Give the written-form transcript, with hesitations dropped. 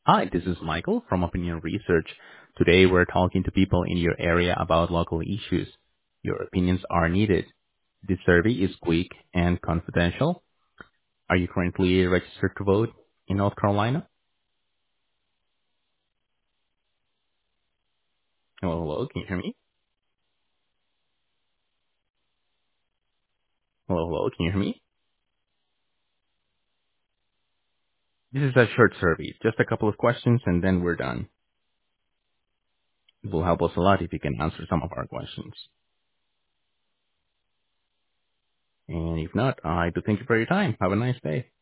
Hi, this is Michael from Opinion Research. Today we're talking to people in your area about local issues. Your opinions are needed. This survey is quick and confidential. Are you currently registered to vote in North Carolina? Hello, can you hear me? Hello, can you hear me? This is a short survey, just a couple of questions and then we're done. It will help us a lot if you can answer some of our questions. And if not, I do thank you for your time. Have a nice day.